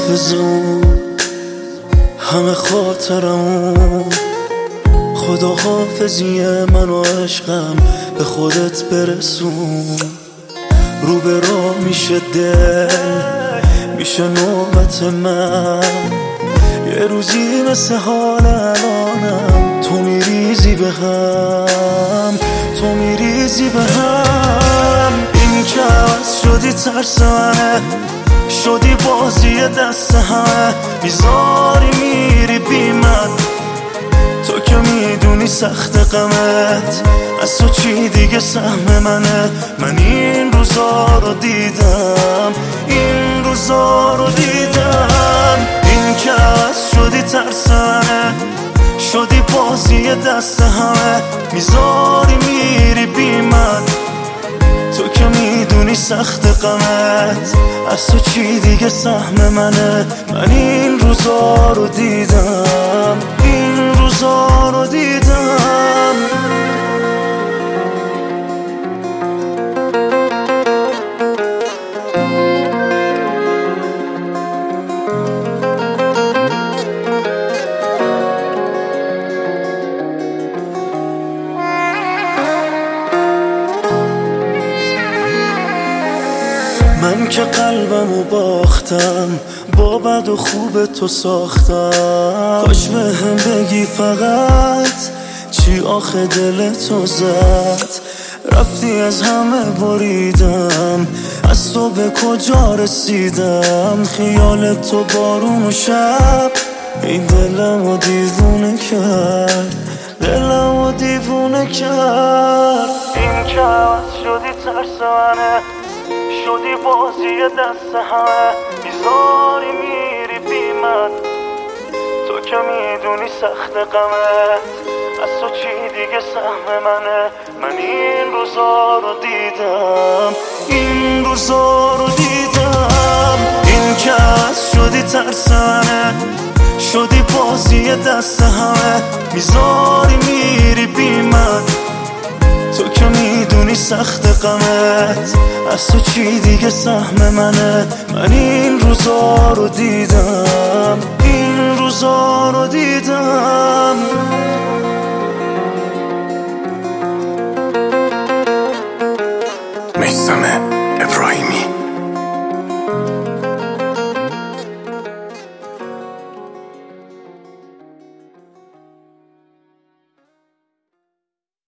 حافظم همه خاطرمون، خدا حافظی من و عشقم به خودت برسون. رو به راه میشه دل، میشه نوبت من، یه روزی مثل حال الانم تو میریزی به هم، تو میریزی به هم. این که عوض شدی ترس منه، شدی بازی دست همه، میذاری میری بی من، تو که میدونی سخت غمت از تو چی دیگه سهم منه. من این روزا رو دیدم، این روزا رو دیدم. این که عوض شدی ترس منه، شدی بازی دست همه، میذاری میری بی من، تو که میدونی سخت غمت از تو چی دیگه سهم منه. من این روزا رو دیدم، این روزا رو دیدم. من که قلبمو باختم، با بد و خوب تو ساختم، کاش به هم بگی فقط چی آخه دل تو زد. رفتی از همه بریدم، از تو به کجا رسیدم، خیال تو بارون و شب این دلمو دیوونه کرد، دلمو دیوونه کرد. این که عوض شدی ترس منه، شدی بازی دست همه، میذاری میری بی من، تو که میدونی سخت غمت از تو چی دیگه سهم منه. من این روزا رو دیدم، این روزا رو دیدم. این که عوض شدی ترس منه، شدی بازی دست همه، میذاری میری بی من، تو که میدونی سخت غمت از تو چی دیگه سهم منه. من این روزا رو دیدم، این روزا رو دیدم. میثم ابراهیمی.